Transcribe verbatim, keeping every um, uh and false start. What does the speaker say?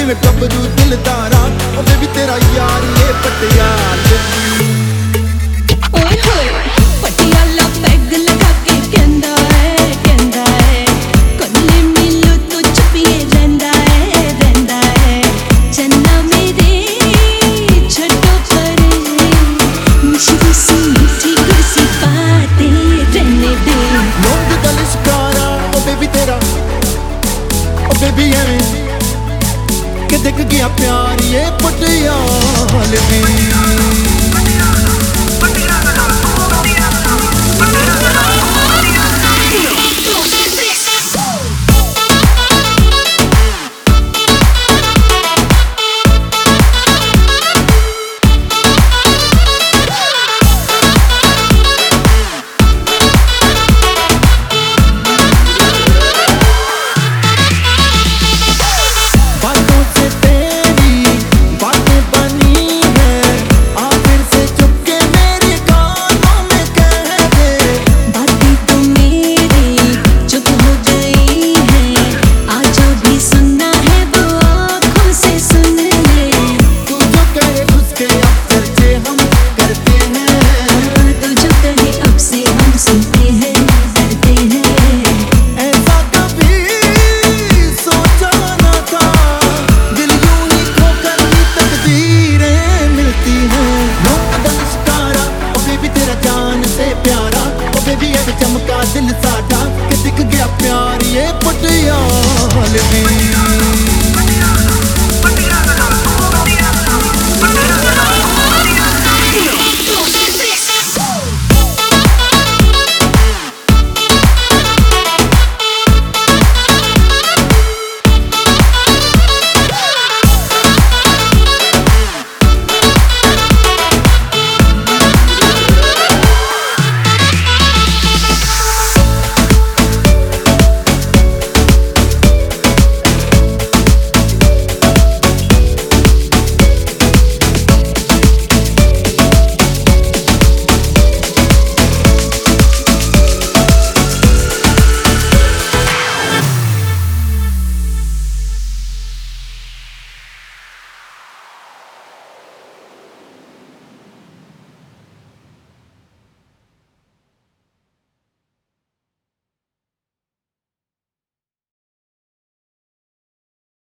जिवें गबरू दिलदारा ओ बेबी तेरा यार ये पटियाला दी। ओए होए पटियाला पैग लगा के कहंदा है कहंदा है कल्ले मिलो तो चुपिए रहंदा है रहंदा है चन्ना मेरे छड्डो परे मिश्री सी मीठी कुर्सी बातें रहने दे। लोग गल शिकारा ओ बेबी तेरा ओ बेबी एवें कि दिख गया प्यार ये पटियाला दी।